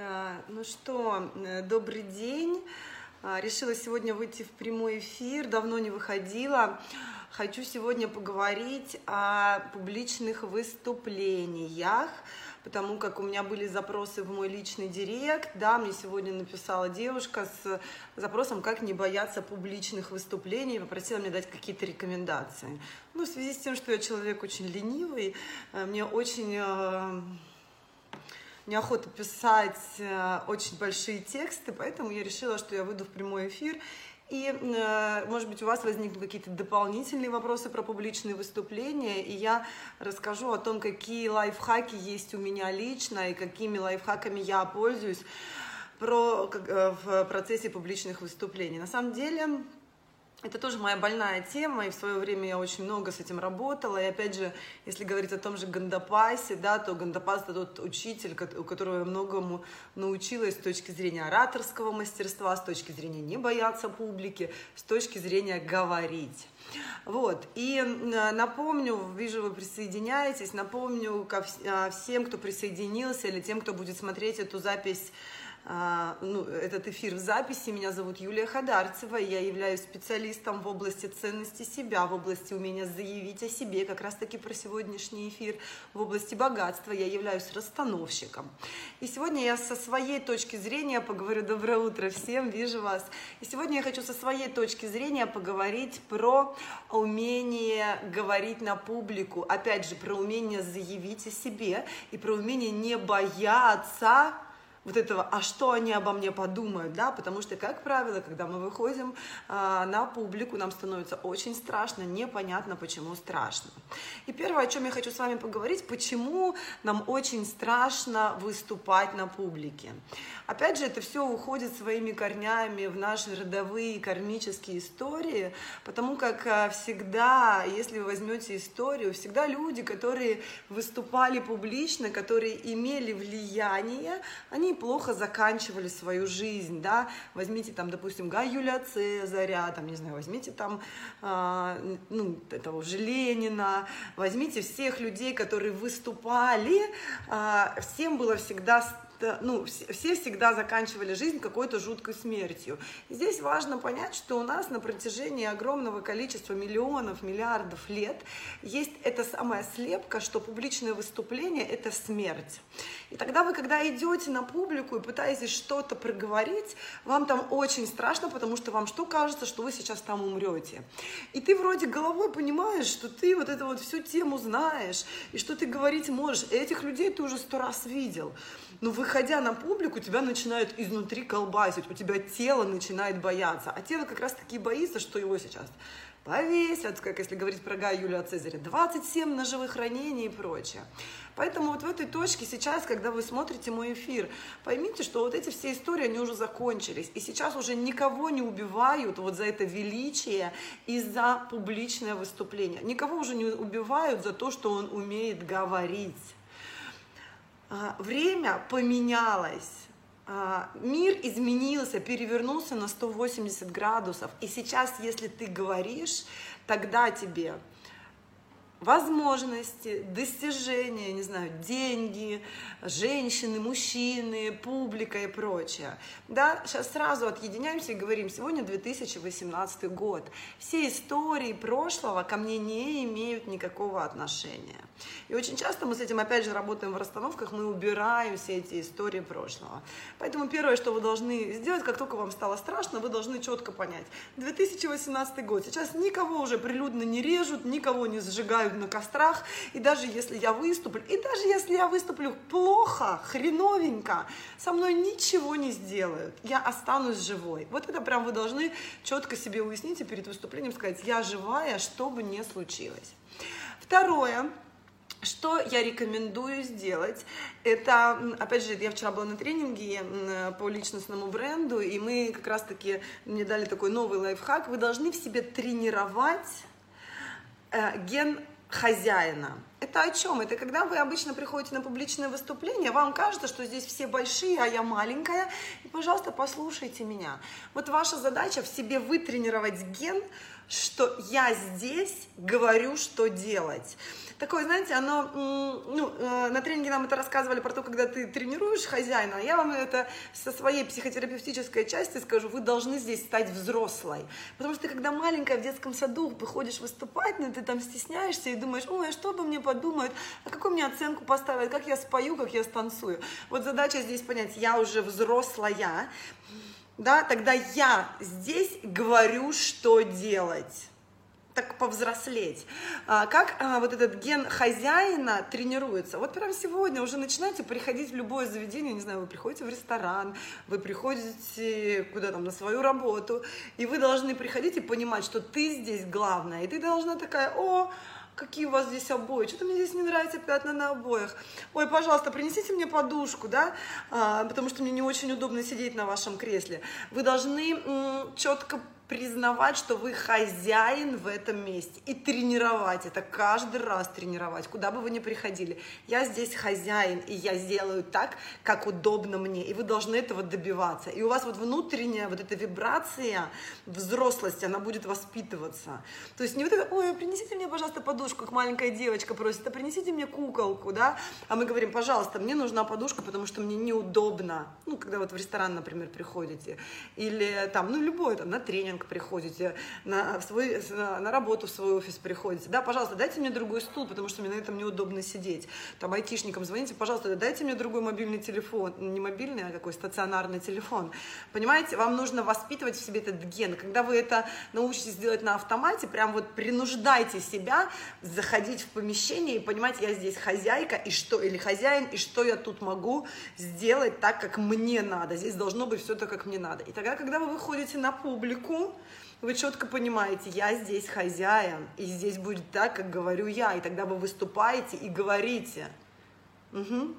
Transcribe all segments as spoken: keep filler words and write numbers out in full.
А, Ну что, э, добрый день. А, Решила сегодня выйти в прямой эфир, давно не выходила. Хочу сегодня поговорить о публичных выступлениях, потому как у меня были запросы в мой личный директ. Да, мне сегодня написала девушка с запросом, как не бояться публичных выступлений, и попросила мне дать какие-то рекомендации. Ну, в связи с тем, что я человек очень ленивый, э, мне очень... э, неохота писать э, очень большие тексты, поэтому я решила, что я выйду в прямой эфир. И, э, может быть, у вас возникнут какие-то дополнительные вопросы про публичные выступления, и я расскажу о том, какие лайфхаки есть у меня лично и какими лайфхаками я пользуюсь про, как, э, в процессе публичных выступлений. На самом деле, это тоже моя больная тема, и в свое время я очень много с этим работала. И опять же, если говорить о том же Гандапасе, да, то Гандапас — это тот учитель, у которого я многому научилась с точки зрения ораторского мастерства, с точки зрения не бояться публики, с точки зрения говорить. Вот, и напомню, вижу, вы присоединяетесь, напомню ко всем, кто присоединился, или тем, кто будет смотреть эту запись, ну, этот эфир в записи. Меня зовут Юлия Хадарцева, я являюсь специалистом в области ценности себя, в области умения заявить о себе, как раз таки про сегодняшний эфир, в области богатства я являюсь расстановщиком. И сегодня я со своей точки зрения поговорю, доброе утро всем, вижу вас, и сегодня я хочу со своей точки зрения поговорить про умение говорить на публику, опять же, про умение заявить о себе и про умение не бояться вот этого, а что они обо мне подумают, да, потому что, как правило, когда мы выходим а, на публику, нам становится очень страшно, непонятно, почему страшно. И первое, о чем я хочу с вами поговорить, почему нам очень страшно выступать на публике. Опять же, это все уходит своими корнями в наши родовые кармические истории, потому как а, всегда, если вы возьмете историю, всегда люди, которые выступали публично, которые имели влияние, они плохо заканчивали свою жизнь, да, возьмите там, допустим, Гая Юлия Цезаря, там, не знаю, возьмите там, э, ну, этого же Ленина, возьмите всех людей, которые выступали, э, всем было всегда, ну, все всегда заканчивали жизнь какой-то жуткой смертью. И здесь важно понять, что у нас на протяжении огромного количества миллионов, миллиардов лет есть эта самая слепка, что публичное выступление — это смерть. И тогда вы, когда идете на публику и пытаетесь что-то проговорить, вам там очень страшно, потому что вам что кажется, что вы сейчас там умрете. И ты вроде головой понимаешь, что ты вот эту вот всю тему знаешь, и что ты говорить можешь. И этих людей ты уже сто раз видел. Но выходя на публику, тебя начинает изнутри колбасить, у тебя тело начинает бояться. А тело как раз таки боится, что его сейчас повесят, как если говорить про Гая Юлия Цезаря, двадцать семь ножевых ранений и прочее. Поэтому вот в этой точке сейчас, когда вы смотрите мой эфир, поймите, что вот эти все истории, они уже закончились. И сейчас уже никого не убивают вот за это величие и за публичное выступление. Никого уже не убивают за то, что он умеет говорить. Время поменялось. Мир изменился, перевернулся на сто восемьдесят градусов. И сейчас, если ты говоришь, тогда тебе возможности, достижения, не знаю, деньги, женщины, мужчины, публика и прочее. Да, сейчас сразу отъединяемся и говорим, сегодня две тысячи восемнадцатый год. Все истории прошлого ко мне не имеют никакого отношения. И очень часто мы с этим, опять же, работаем в расстановках, мы убираем все эти истории прошлого. Поэтому первое, что вы должны сделать, как только вам стало страшно, вы должны четко понять. две тысячи восемнадцатый год. Сейчас никого уже прилюдно не режут, никого не сжигают на кострах, и даже если я выступлю, и даже если я выступлю плохо, хреновенько, со мной ничего не сделают, я останусь живой. Вот это прям вы должны четко себе уяснить и перед выступлением сказать, я живая, что бы ни случилось. Второе, что я рекомендую сделать, это, опять же, я вчера была на тренинге по личностному бренду, и мы как раз-таки, мне дали такой новый лайфхак, вы должны в себе тренировать э, ген хозяина. Это о чем? Это когда вы обычно приходите на публичное выступление, вам кажется, что здесь все большие, а я маленькая, и, пожалуйста, послушайте меня. Вот ваша задача в себе вытренировать ген, что я здесь говорю, что делать. Такое, знаете, оно, ну, на тренинге нам это рассказывали про то, когда ты тренируешь хозяина, я вам это со своей психотерапевтической части скажу, вы должны здесь стать взрослой. Потому что ты, когда маленькая в детском саду выходишь выступать, ну, ты там стесняешься и думаешь, ой, а что обо мне подумают, а какую мне оценку поставят, как я спою, как я станцую. Вот задача здесь понять, я уже взрослая, да, тогда я здесь говорю, что делать. Так повзрослеть. А, как а, вот этот ген хозяина тренируется? Вот прямо сегодня уже начинаете приходить в любое заведение, не знаю, вы приходите в ресторан, вы приходите куда там, на свою работу, и вы должны приходить и понимать, что ты здесь главная, и ты должна такая, о, какие у вас здесь обои, что-то мне здесь не нравится, пятна на обоях, ой, пожалуйста, принесите мне подушку, да, а, потому что мне не очень удобно сидеть на вашем кресле. Вы должны м, четко признавать, что вы хозяин в этом месте, и тренировать это, каждый раз тренировать, куда бы вы ни приходили. Я здесь хозяин, и я сделаю так, как удобно мне, и вы должны этого добиваться. И у вас вот внутренняя вот эта вибрация взрослости, она будет воспитываться. То есть не вот это, ой, принесите мне, пожалуйста, подушку, как маленькая девочка просит, а принесите мне куколку, да, а мы говорим, пожалуйста, мне нужна подушка, потому что мне неудобно, ну, когда вот в ресторан, например, приходите, или там, ну, любой, там, на тренинг приходите, на, свой, на, на работу в свой офис приходите, да, пожалуйста, дайте мне другой стул, потому что мне на этом неудобно сидеть. Там айтишникам звоните, пожалуйста, дайте мне другой мобильный телефон, не мобильный, а какой стационарный телефон. Понимаете, вам нужно воспитывать в себе этот ген. Когда вы это научитесь делать на автомате, прям вот принуждайте себя заходить в помещение и понимать, я здесь хозяйка и что, или хозяин, и что я тут могу сделать так, как мне надо. Здесь должно быть все так, как мне надо. И тогда, когда вы выходите на публику, вы четко понимаете, я здесь хозяин, и здесь будет так, как говорю я, и тогда вы выступаете и говорите. Угу.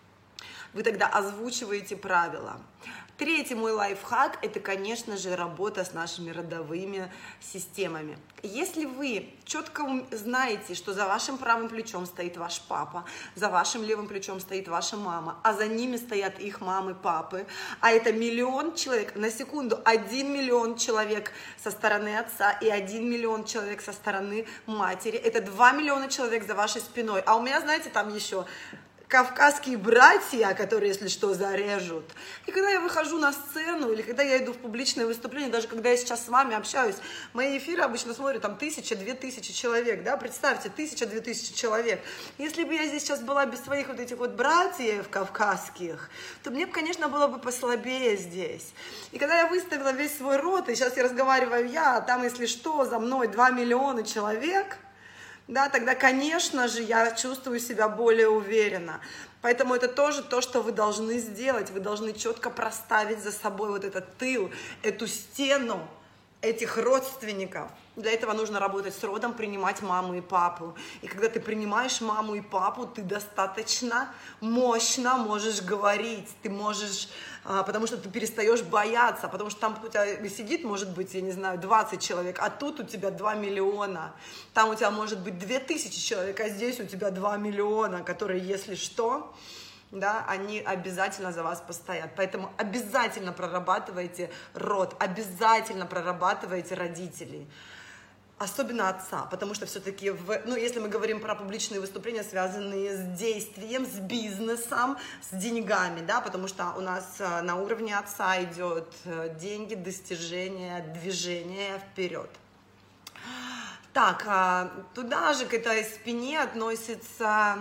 Вы тогда озвучиваете правила. Третий мой лайфхак – это, конечно же, работа с нашими родовыми системами. Если вы четко знаете, что за вашим правым плечом стоит ваш папа, за вашим левым плечом стоит ваша мама, а за ними стоят их мамы, папы, а это миллион человек, на секунду, один миллион человек со стороны отца и один миллион человек со стороны матери, это два миллиона человек за вашей спиной. А у меня, знаете, там еще кавказские братья, которые, если что, зарежут. И когда я выхожу на сцену, или когда я иду в публичное выступление, даже когда я сейчас с вами общаюсь, мои эфиры обычно смотрят там тысяча, две тысячи человек, да, представьте, тысяча, две тысячи человек. Если бы я здесь сейчас была без своих вот этих вот братьев кавказских, то мне, конечно, было бы послабее здесь. И когда я выставила весь свой рот, и сейчас я разговариваю я, а там, если что, за мной два миллиона человек, да, тогда, конечно же, я чувствую себя более уверенно. Поэтому это тоже то, что вы должны сделать. Вы должны четко проставить за собой вот этот тыл, эту стену этих родственников. Для этого нужно работать с родом, принимать маму и папу. И когда ты принимаешь маму и папу, ты достаточно мощно можешь говорить. Ты можешь, потому что ты перестаешь бояться, потому что там у тебя сидит, может быть, я не знаю, двадцать человек, а тут у тебя два миллиона. Там у тебя может быть две тысячи человек, а здесь у тебя два миллиона, которые, если что, да, они обязательно за вас постоят. Поэтому обязательно прорабатывайте род, обязательно прорабатывайте родителей. Особенно отца, потому что все-таки, ну, если мы говорим про публичные выступления, связанные с действием, с бизнесом, с деньгами, да, потому что у нас на уровне отца идет деньги, достижения, движение вперед. Так, туда же к этой спине относится...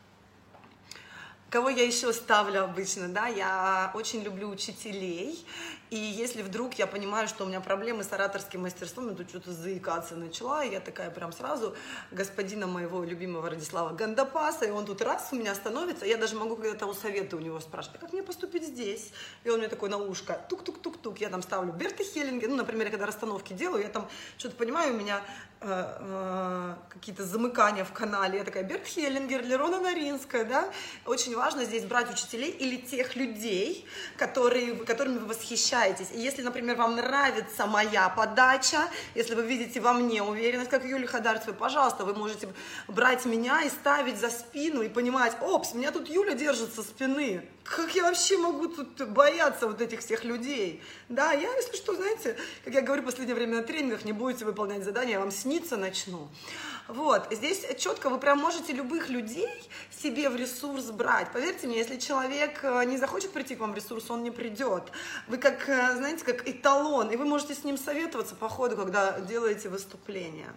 Кого я еще ставлю обычно, да, я очень люблю учителей, и если вдруг я понимаю, что у меня проблемы с ораторским мастерством, я тут что-то заикаться начала, и я такая прям сразу господина моего любимого Радислава Гандапаса, и он тут раз у меня становится, я даже могу когда-то у совета у него спрашивать, а как мне поступить здесь? И он мне такой на ушко, тук-тук-тук-тук, я там ставлю Берта Хеллингер, ну, например, я когда расстановки делаю, я там что-то понимаю, у меня э, э, какие-то замыкания в канале, я такая Берт Хеллингер, Лерона Наринская, да, очень очень важно здесь брать учителей или тех людей, которые, которыми вы восхищаетесь. И если, например, вам нравится моя подача, если вы видите во мне уверенность, как Юлии Ходарцевой, пожалуйста, вы можете брать меня и ставить за спину и понимать: опс, меня тут Юля держит со спины. Как я вообще могу тут бояться вот этих всех людей? Да, я, если что, знаете, как я говорю в последнее время на тренингах, не будете выполнять задания, я вам сниться начну. Вот, здесь четко вы прям можете любых людей себе в ресурс брать. Поверьте мне, если человек не захочет прийти к вам в ресурс, он не придет. Вы как, знаете, как эталон, и вы можете с ним советоваться по ходу, когда делаете выступление.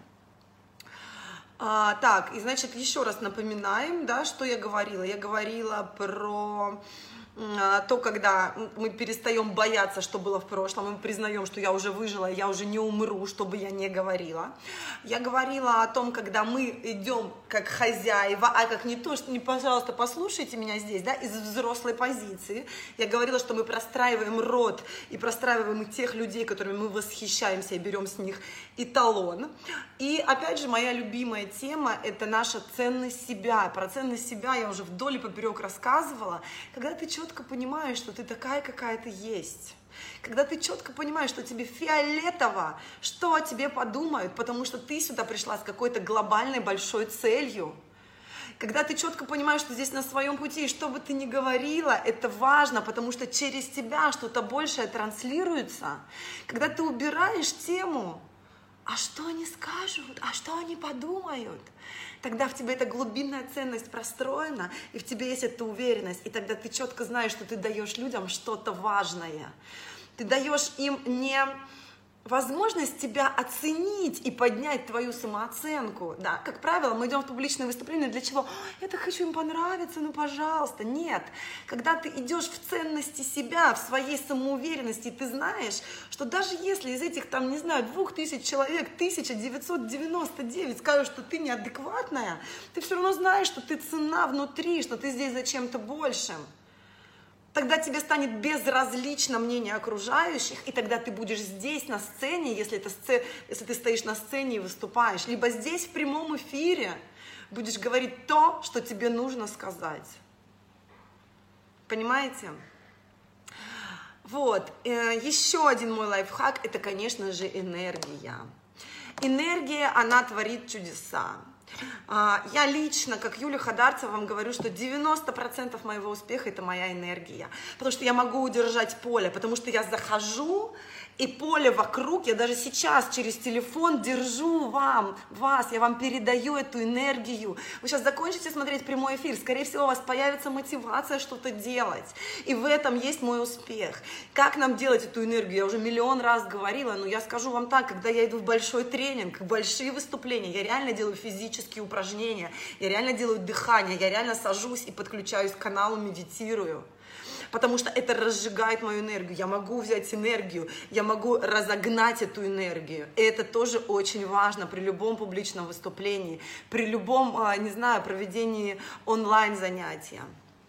А, так, и значит, еще раз напоминаем, да, что я говорила. Я говорила про то, когда мы перестаем бояться, что было в прошлом, мы признаем, что я уже выжила, я уже не умру, что бы я ни говорила. Я говорила о том, когда мы идем как хозяева, а как не то, что не, пожалуйста, послушайте меня здесь, да, из взрослой позиции. Я говорила, что мы простраиваем род и простраиваем тех людей, которыми мы восхищаемся, и берем с них эталон. И опять же, моя любимая тема – это наша ценность себя. Про ценность себя я уже вдоль и поперек рассказывала. Когда ты четко понимаешь, что ты такая, какая ты есть. Когда ты четко понимаешь, что тебе фиолетово, что о тебе подумают, потому что ты сюда пришла с какой-то глобальной большой целью. Когда ты четко понимаешь, что здесь на своем пути, и что бы ты ни говорила, это важно, потому что через тебя что-то большее транслируется. Когда ты убираешь тему, а что они скажут, а что они подумают, тогда в тебе эта глубинная ценность простроена, и в тебе есть эта уверенность, и тогда ты четко знаешь, что ты даешь людям что-то важное. Ты даешь им не возможность тебя оценить и поднять твою самооценку. Да, как правило, мы идем в публичное выступление для чего? Я так хочу им понравиться, ну пожалуйста. Нет. Когда ты идешь в ценности себя, в своей самоуверенности, ты знаешь, что даже если из этих, там, не знаю, двух тысяч человек, тысяча девятьсот девяносто девять скажут, что ты неадекватная, ты все равно знаешь, что ты ценна внутри, что ты здесь за чем-то большим. Тогда тебе станет безразлично мнение окружающих, и тогда ты будешь здесь на сцене, если, это сцена, если ты стоишь на сцене и выступаешь, либо здесь в прямом эфире будешь говорить то, что тебе нужно сказать. Понимаете? Вот, еще один мой лайфхак – это, конечно же, энергия. Энергия, она творит чудеса. Я лично, как Юлия Ходарцева, вам говорю, что девяносто процентов моего успеха – это моя энергия. Потому что я могу удержать поле, потому что я захожу, и поле вокруг, я даже сейчас через телефон держу вам, вас, я вам передаю эту энергию. Вы сейчас закончите смотреть прямой эфир, скорее всего, у вас появится мотивация что-то делать. И в этом есть мой успех. Как нам делать эту энергию? Я уже миллион раз говорила, но я скажу вам так, когда я иду в большой тренинг, в большие выступления, я реально делаю физические упражнения, я реально делаю дыхание, я реально сажусь и подключаюсь к каналу, медитирую. Потому что это разжигает мою энергию. Я могу взять энергию, я могу разогнать эту энергию. И это тоже очень важно при любом публичном выступлении, при любом, не знаю, проведении онлайн-занятия.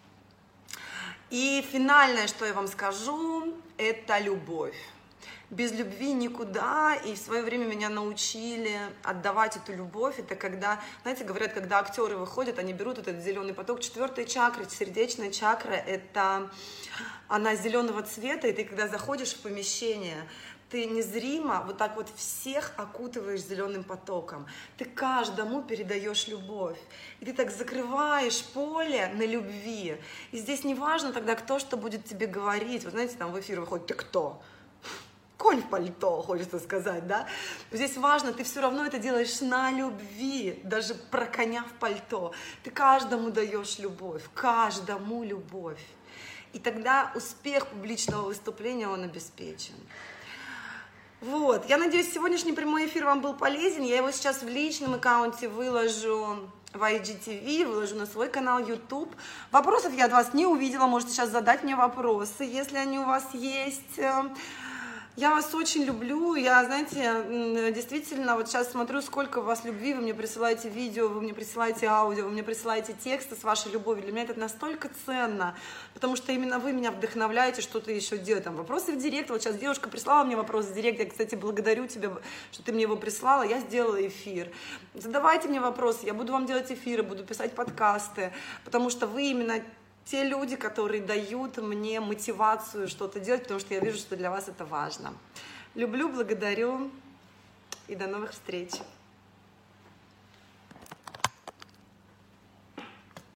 И финальное, что я вам скажу, это любовь. Без любви никуда, и в свое время меня научили отдавать эту любовь. Это когда, знаете, говорят, когда актеры выходят, они берут этот зеленый поток. Четвертая чакра, сердечная чакра, это она зеленого цвета, и ты когда заходишь в помещение, ты незримо вот так вот всех окутываешь зеленым потоком. Ты каждому передаешь любовь. И ты так закрываешь поле на любви. И здесь не важно тогда, кто что будет тебе говорить. Вы знаете, там в эфир выходит: ты кто? Конь в пальто, хочется сказать, да? Здесь важно, ты все равно это делаешь на любви, даже про коня в пальто. Ты каждому даешь любовь, каждому любовь. И тогда успех публичного выступления, он обеспечен. Вот, я надеюсь, сегодняшний прямой эфир вам был полезен. Я его сейчас в личном аккаунте выложу в ай джи ти ви, выложу на свой канал YouTube. Вопросов я от вас не увидела, можете сейчас задать мне вопросы, если они у вас есть. Я вас очень люблю, я, знаете, действительно, вот сейчас смотрю, сколько у вас любви, вы мне присылаете видео, вы мне присылаете аудио, вы мне присылаете тексты с вашей любовью. Для меня это настолько ценно, потому что именно вы меня вдохновляете что-то еще делать. Там вопросы в директ, вот сейчас девушка прислала мне вопрос в директ, я, кстати, благодарю тебя, что ты мне его прислала, я сделала эфир. Задавайте мне вопросы, я буду вам делать эфиры, буду писать подкасты, потому что вы именно те люди, которые дают мне мотивацию что-то делать, потому что я вижу, что для вас это важно. Люблю, благодарю и до новых встреч!